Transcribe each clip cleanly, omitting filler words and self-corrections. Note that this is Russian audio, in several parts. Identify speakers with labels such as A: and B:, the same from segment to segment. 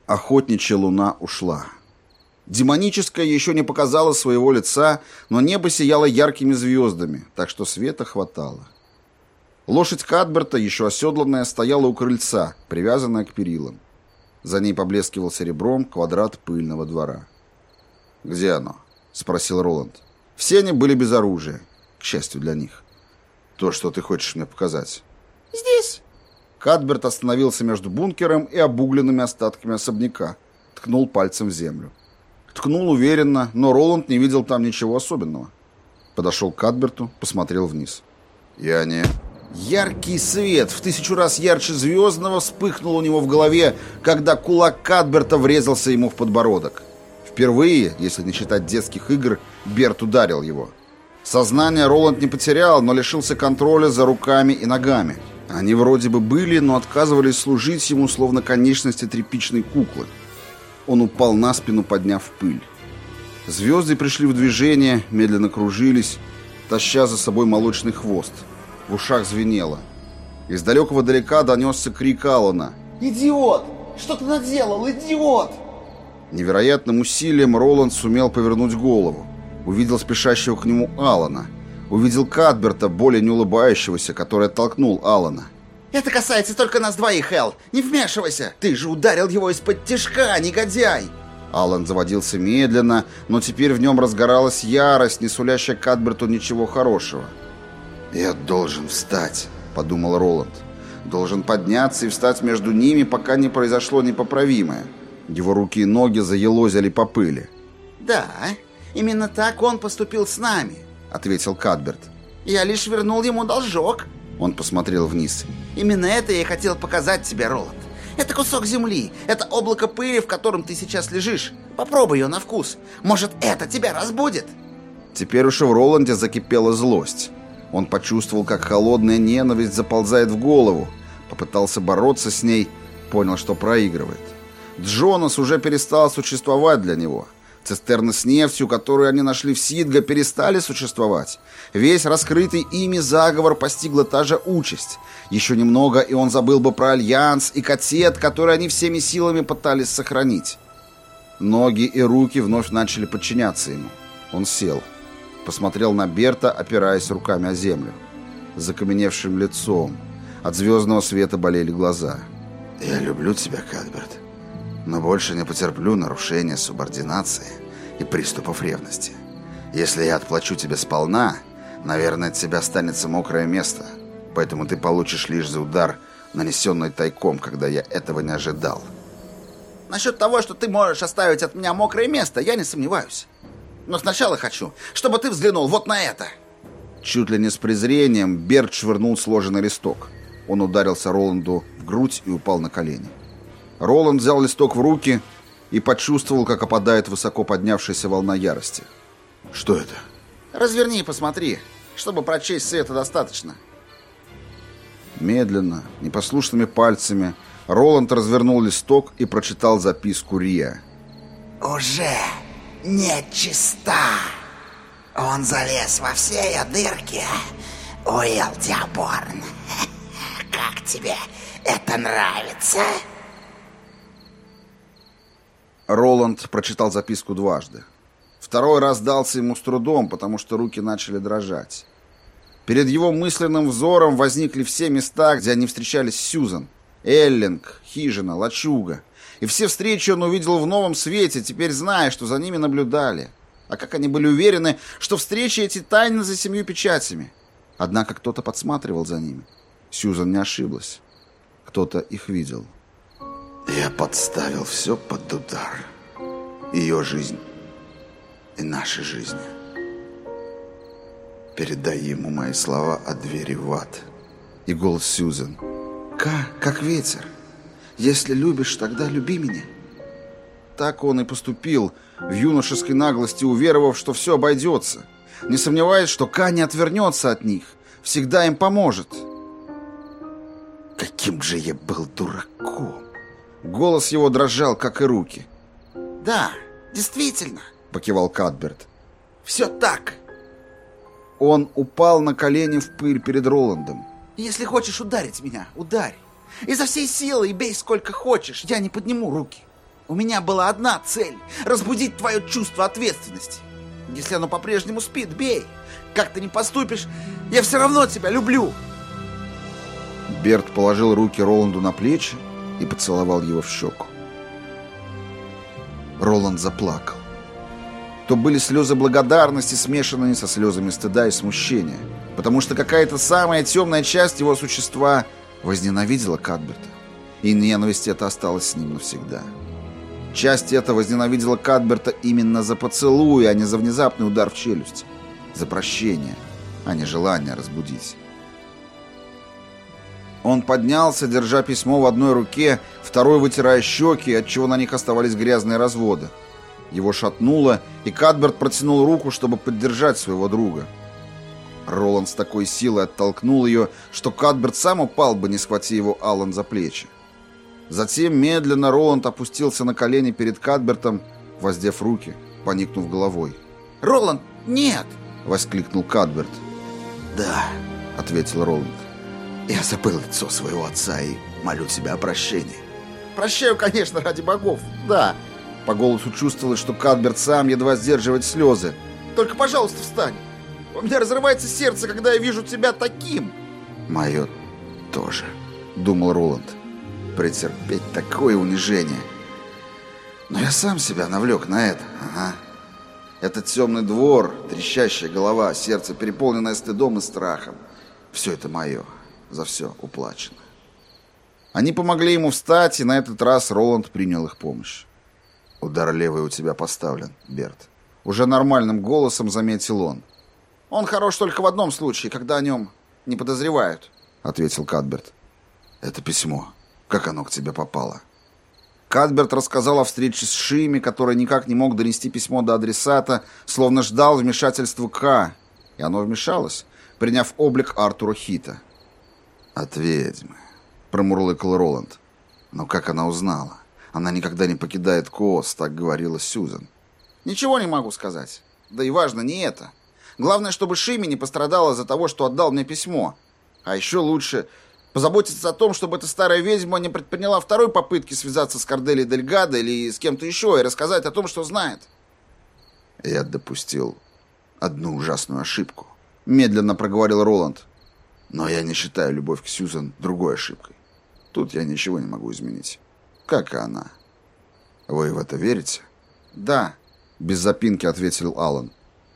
A: Охотничья луна ушла. Демоническая еще не показала своего лица, но небо сияло яркими звездами, так что света хватало. Лошадь Кадберта, еще оседланная, стояла у крыльца, привязанная к перилам. За ней поблескивал серебром квадрат пыльного двора. «Где оно?» — спросил Роланд. Все они были без оружия, к счастью для них. «То, что ты хочешь мне показать».
B: «Здесь».
A: Кадберт остановился между бункером и обугленными остатками особняка, ткнул пальцем в землю. Ткнул уверенно, но Роланд не видел там ничего особенного. Подошел к Кадберту, посмотрел вниз. «Я не...» Яркий свет, в 1000 раз ярче звездного, вспыхнул у него в голове, когда кулак Кадберта врезался ему в подбородок. Впервые, если не считать детских игр, Берт ударил его. Сознание Роланд не потерял, но лишился контроля за руками и ногами. Они вроде бы были, но отказывались служить ему, словно конечности тряпичной куклы. Он упал на спину, подняв пыль. Звезды пришли в движение, медленно кружились, таща за собой молочный хвост. В ушах звенело. Из далекого далека донесся крик Алана.
B: «Идиот! Что ты наделал, идиот?»
A: Невероятным усилием Роланд сумел повернуть голову. Увидел спешащего к нему Алана. Увидел Кадберта, более не улыбающегося, который оттолкнул Алана.
B: «Это касается только нас двоих, Эл. Не вмешивайся. Ты же ударил его из-под тишка, негодяй!»
A: Алан заводился медленно, но теперь в нем разгоралась ярость, не сулящая Кадберту ничего хорошего. «Я должен встать», — подумал Роланд. «Должен подняться и встать между ними, пока не произошло непоправимое». Его руки и ноги заелозили по пыли.
B: «Да, именно так он поступил с нами», — ответил Кадберт. «Я лишь вернул ему должок».
A: Он посмотрел вниз.
B: «Именно это я и хотел показать тебе, Роланд. Это кусок земли, это облако пыли, в котором ты сейчас лежишь. Попробуй ее на вкус. Может, это тебя разбудит?»
A: Теперь уж и в Роланде закипела злость. Он почувствовал, как холодная ненависть заползает в голову. Попытался бороться с ней, понял, что проигрывает. Джонас уже перестал существовать для него. Цистерны с нефтью, которую они нашли в Сидго, перестали существовать. Весь раскрытый ими заговор постигла та же участь. Еще немного, и он забыл бы про Альянс и Катет, который они всеми силами пытались сохранить. Ноги и руки вновь начали подчиняться ему. Он сел. Посмотрел на Берта, опираясь руками о землю. С закаменевшим лицом. От звездного света болели глаза. «Я люблю тебя, Кадберт, но больше не потерплю нарушения субординации и приступов ревности. Если я отплачу тебе сполна, наверное, от тебя останется мокрое место, поэтому ты получишь лишь за удар, нанесенный тайком, когда я этого не ожидал».
B: «Насчет того, что ты можешь оставить от меня мокрое место, я не сомневаюсь. Но сначала хочу, чтобы ты взглянул вот на это».
A: Чуть ли не с презрением Берт швырнул сложенный листок. Он ударился Роланду в грудь и упал на колени. Роланд взял листок в руки и почувствовал, как опадает высоко поднявшаяся волна ярости. «Что это?»
B: «Разверни и посмотри. Чтобы прочесть света достаточно».
A: Медленно, непослушными пальцами Роланд развернул листок и прочитал записку Риа.
B: «Уже нечиста. Он залез во все ее дырки. Уилл Диаборн. Как тебе это нравится?»
A: Роланд прочитал записку дважды. Второй раз дался ему с трудом, потому что руки начали дрожать. Перед его мысленным взором возникли все места, где они встречались с Сьюзан. Эллинг, хижина, лачуга. И все встречи он увидел в новом свете, теперь зная, что за ними наблюдали. А как они были уверены, что встречи эти тайны за 7 печатями. Однако кто-то подсматривал за ними. Сьюзан не ошиблась. Кто-то их видел. «Я подставил все под удар. Ее жизнь и наши жизни. Передай ему мои слова о двери в ад». И голос Сьюзан. Как ветер. Если любишь, тогда люби меня». Так он и поступил, в юношеской наглости уверовав, что все обойдется, не сомневаясь, что Ка не отвернется от них, всегда им поможет. Каким же я был дураком! Голос его дрожал, как и руки.
B: «Да, действительно»,
A: — покивал Кадберт.
B: «Все так».
A: Он упал на колени в пыль перед Роландом.
B: «Если хочешь ударить меня, ударь. Изо всей силы и бей сколько хочешь, я не подниму руки. У меня была одна цель — разбудить твое чувство ответственности. Если оно по-прежнему спит, бей. Как ты не поступишь, я все равно тебя люблю.
A: Берт положил руки Роланду на плечи и поцеловал его в щеку. Роланд заплакал. То были слезы благодарности, смешанные со слезами стыда и смущения, потому что какая-то самая темная часть его существа возненавидела Кадберта, и ненависть эта осталась с ним навсегда. Часть эта возненавидела Кадберта именно за поцелуй, а не за внезапный удар в челюсть, за прощение, а не желание разбудить. Он поднялся, держа письмо в одной руке, второй вытирая щеки, отчего на них оставались грязные разводы. Его шатнуло, и Кадберт протянул руку, чтобы поддержать своего друга. Роланд с такой силой оттолкнул ее, что Кадберт сам упал бы, не схвати его Аллан за плечи. Затем медленно Роланд опустился на колени перед Кадбертом, воздев руки, поникнув головой.
B: «Роланд, нет!»
A: — воскликнул Кадберт.
B: «Да»,
A: — ответил Роланд.
B: «Я забыл лицо своего отца и молю тебя о прощении». «Прощаю, конечно, ради богов, да».
A: По голосу чувствовалось, что Кадберт сам едва сдерживает слезы.
B: «Только, пожалуйста, встань. У меня разрывается сердце, когда я вижу тебя таким».
A: «Мое тоже», — думал Роланд. «Претерпеть такое унижение. Но я сам себя навлек на это. Ага. Этот темный двор, трещащая голова, сердце, переполненное стыдом и страхом. Все это мое. За все уплачено». Они помогли ему встать, и на этот раз Роланд принял их помощь. «Удар левый у тебя поставлен, Берт». Уже нормальным голосом заметил он.
B: «Он хорош только в одном случае, когда о нем не подозревают»,
A: — ответил Кадберт. «Это письмо. Как оно к тебе попало?» Кадберт рассказал о встрече с Шими, который никак не мог донести письмо до адресата, словно ждал вмешательства К, и оно вмешалось, приняв облик Артура Хита. «От ведьмы», — промурлыкал Роланд. «Но как она узнала? Она никогда не покидает Коос», — так говорила Сьюзен.
B: «Ничего не могу сказать. Да и важно не это. Главное, чтобы Шими не пострадала из-за того, что отдал мне письмо. А еще лучше позаботиться о том, чтобы эта старая ведьма не предприняла второй попытки связаться с Корделией Дельгадо или с кем-то еще и рассказать о том, что знает».
A: «Я допустил одну ужасную ошибку», — медленно проговорил Роланд. «Но я не считаю любовь к Сьюзен другой ошибкой. Тут я ничего не могу изменить. Как и она. Вы в это верите?»
B: «Да»,
A: — без запинки ответил Аллан.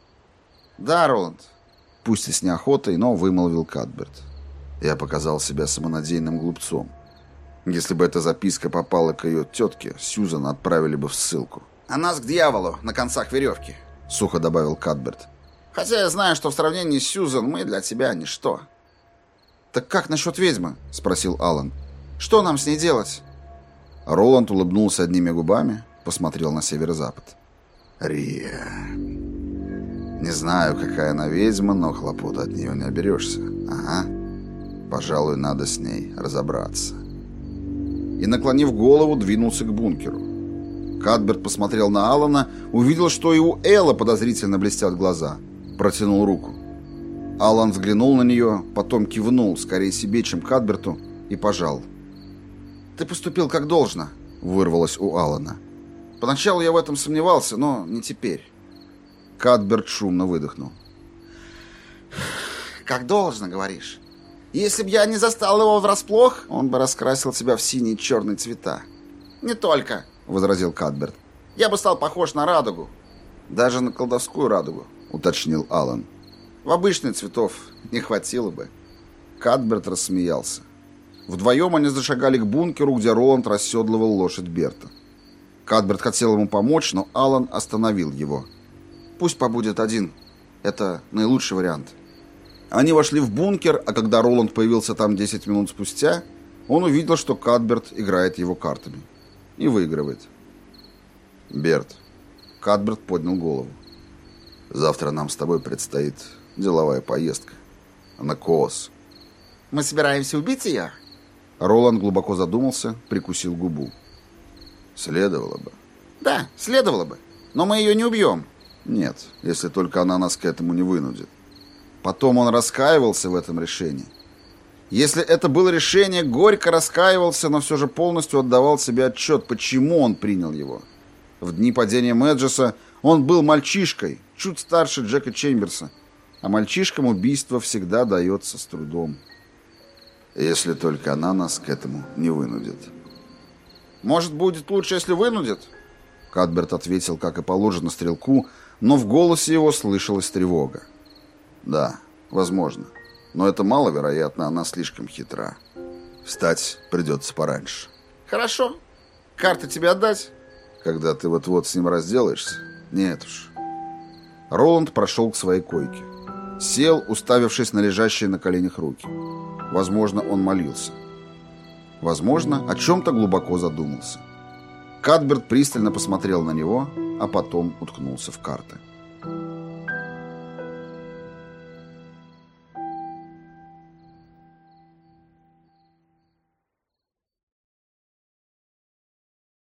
B: «Да, Роланд».
A: Пусть и с неохотой, но вымолвил Кадберт. «Я показал себя самонадеянным глупцом. Если бы эта записка попала к ее тетке, Сьюзан отправили бы в ссылку».
B: «А нас к дьяволу на концах веревки»,
A: — сухо добавил Кадберт.
B: «Хотя я знаю, что в сравнении с Сьюзан мы для тебя ничто».
A: «Так как насчет ведьмы?» — спросил Аллан.
B: «Что нам с ней делать?»
A: Роланд улыбнулся одними губами, посмотрел на северо-запад. «Рия. Не знаю, какая она ведьма, но хлопот от нее не оберешься. Ага. Пожалуй, надо с ней разобраться». И, наклонив голову, двинулся к бункеру. Кадберт посмотрел на Аллана, увидел, что и у Элла подозрительно блестят глаза. Протянул руку. Аллан взглянул на нее, потом кивнул, скорее себе, чем Кадберту, и пожал.
B: «Ты поступил как должно»,
A: — вырвалось у Аллана.
B: «Поначалу я в этом сомневался, но не теперь».
A: Кадберт шумно выдохнул.
B: «Как должно, говоришь? Если б я не застал его врасплох, он бы раскрасил тебя в синие и черные цвета». «Не только», — возразил Кадберт. «Я бы стал похож на радугу».
A: «Даже на колдовскую радугу», — уточнил Аллан.
B: «В обычных цветов не хватило бы».
A: Кадберт рассмеялся. Вдвоем они зашагали к бункеру, где Роланд расседлывал лошадь Берта. Кадберт хотел ему помочь, но Аллан остановил его.
B: «Пусть побудет один. Это наилучший вариант».
A: Они вошли в бункер, а когда Роланд появился там 10 минут спустя, он увидел, что Кадберт играет его картами. И выигрывает. «Берт», — Кадберт поднял голову. «Завтра нам с тобой предстоит деловая поездка. На Коос».
B: «Мы собираемся убить ее?»
A: Роланд глубоко задумался, прикусил губу. «Следовало бы».
B: «Да, следовало бы. Но мы ее не убьем».
A: «Нет, если только она нас к этому не вынудит». Потом он раскаивался в этом решении. Если это было решение, горько раскаивался, но все же полностью отдавал себе отчет, почему он принял его. В дни падения Мэджеса он был мальчишкой, чуть старше Джека Чемберса, а мальчишкам убийство всегда дается с трудом. Если только она нас к этому не вынудит.
B: «Может, будет лучше, если вынудит?»
A: Кадберт ответил, как и положено стрелку, но в голосе его слышалась тревога. «Да, возможно. Но это маловероятно, она слишком хитра. Встать придется пораньше».
B: «Хорошо. Карты тебе отдать?»
A: «Когда ты вот-вот с ним разделаешься? Нет уж». Роланд прошел к своей койке. Сел, уставившись на лежащие на коленях руки. Возможно, он молился. Возможно, о чем-то глубоко задумался. Кадберт пристально посмотрел на него, а потом уткнулся в карты.